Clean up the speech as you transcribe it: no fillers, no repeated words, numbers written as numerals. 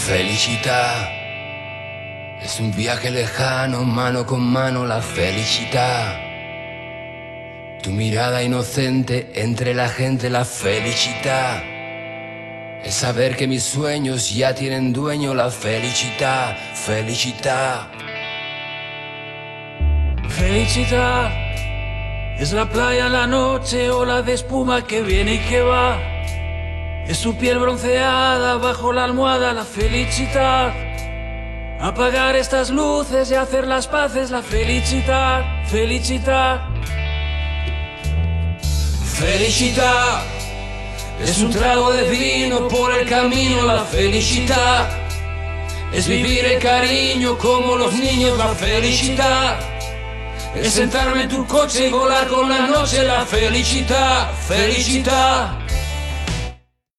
felicità es un viaje lejano, mano con mano la felicità. Tu mirada inocente entre la gente, la felicità. Es saber que mis sueños ya tienen dueño, la felicità, felicità. Felicità es la playa en la noche, ola de espuma que viene y que va. Es su piel bronceada bajo la almohada, la felicità. Apagar estas luces y hacer las paces, la felicità, felicità. Felicità es un trago de vino por el camino, la felicità. Es vivir el cariño como los niños, la felicità. Es sentarme en tu coche y volar con la noche, la felicità, felicità.